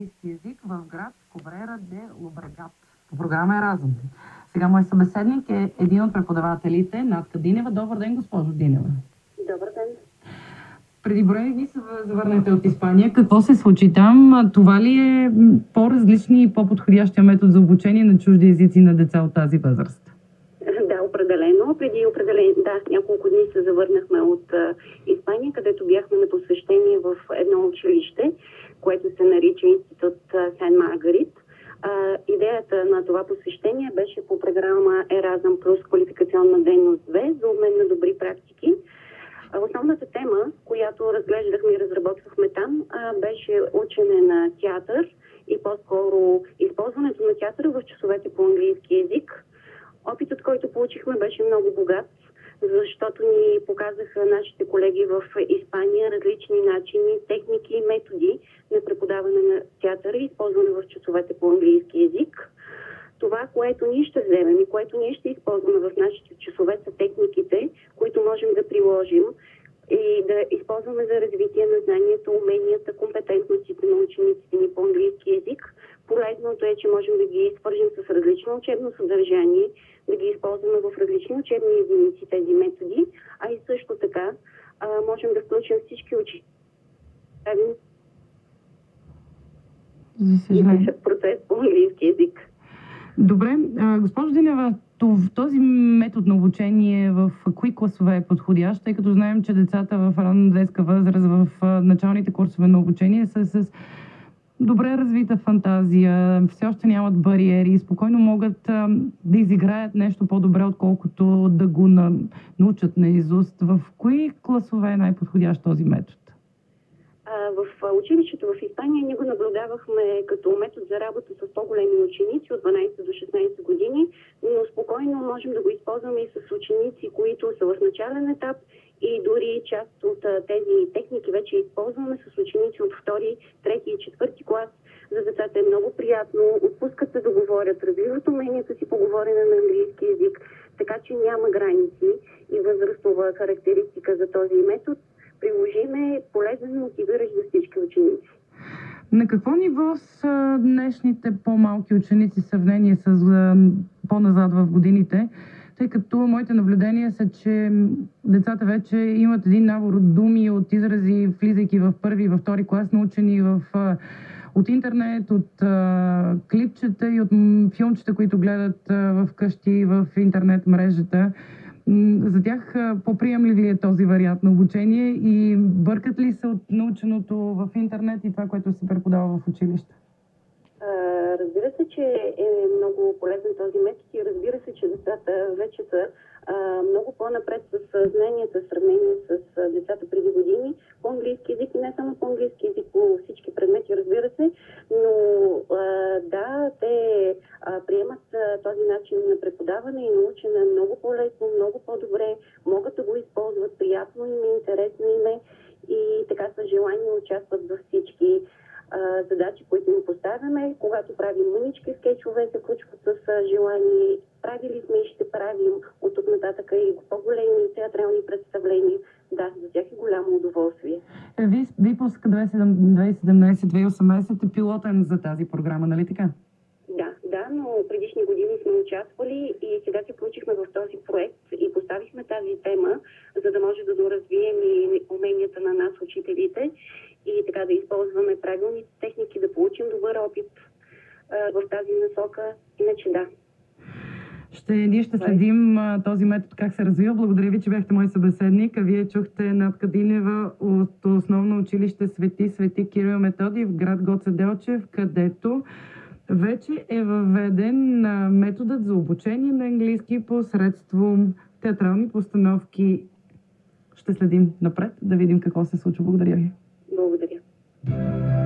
език в град Кобрера де Лобрегат по програма Еразъм. Сега мой събеседник е един от преподавателите, Натка Динева. Добър ден, госпожо Динева. Добър ден. Преди броени дни се завърнахте от Испания. Какво се случи там? Това ли е по-различни и по-подходящия метод за обучение на чужди езици на деца от тази възраст? Да, определено. Няколко дни се завърнахме от Испания, където бяхме на посещение в едно училище, което се нарича Институт Сен Маргарит. Идеята на това посещение беше по програма Еразъм плюс квалификационна дейност 2 за обмен на добри практики. Основната тема, която разглеждахме и разработвахме там, беше учене на театър и по-скоро използването на театъра в часовете по английски език. Опитът, който получихме, беше много богат, защото ни показаха нашите колеги в Испания различни начини, техники и методи на преподаване на театъра и използване в часовете по английски език. Това, което ние ще вземем и което ние ще използваме в нашите часове, са техниките, които можем да приложим и да използваме за развитие на знанието, уменията, компетентностите на учениците ни по английски език. Полезното е, че можем да ги свържем с различно учебно съдържание, да ги използваме в различни учебни единици тези методи, а и също така можем да включим всички учители. Процес по английски език. Добре, госпожо Динева, този метод на обучение в кои класове е подходящ, тъй като знаем, че децата в ранна детска възраст в началните курсове на обучение са с добре развита фантазия, все още нямат бариери и спокойно могат да изиграят нещо по-добре, отколкото да го научат наизуст. В кои класове е най-подходящ този метод? В училището в Испания ние го наблюдавахме като метод за работа с по-големи ученици от 12 до 16 години, но спокойно можем да го използваме и с ученици, които са в начален етап и дори част от тези техники вече използваме с ученици от 2, 3 и 4 клас. За децата е много приятно, отпускат се да говорят, развиват уменията си по говорене на английски език, така че няма граници и възрастова характеристика за този метод. Приложиме полезен, мотивиращ за всички ученици. На какво ниво са днешните по-малки ученици в сравнение с по-назад в годините? Тъй като моите наблюдения са, че децата вече имат един набор от думи, от изрази, влизайки в първи и във втори клас, научени от интернет, от клипчета и от филмчета, които гледат в къщи, в интернет мрежата. За тях по-приемлив ли е този вариант на обучение и бъркат ли се от наученото в интернет и това, което се преподава в училище? Разбира се, че е много полезен този метод и разбира се, че децата вече са много по-напред с знанията в сравнение с децата преди години по английски език и не само по английски език, по всички предмети, разбира се, но да, те приемат този начин на преподаване и научене много по-лесно, много по-добре, могат да го използват, приятно им е, интересно им е и така са желани да участват във всички задачи, които ни поставяме. Когато правим мънички скетчове, се включват с желание. Правили сме и ще правим от тук нататък и по-големи театрални представления. Да, за тях е голямо удоволствие. Випуск 2017-2018 е пилотен за тази програма, нали така? Да, но предишни години сме участвали и сега се включихме в този проект и поставихме тази тема, за да може да доразвием и уменията на нас, учителите, и така да използваме правилните техники, да получим добър опит в тази насока. Иначе да. Ние ще следим този метод как се развива. Благодаря ви, че бяхте мой събеседник. А вие чухте Натка Динева от Основно училище Свети Кирил Методий в град Гоце Делчев, където вече е въведен методът за обучение на английски посредством театрални постановки. Ще следим напред, да видим какво се случва. Благодаря ви. Благодаря.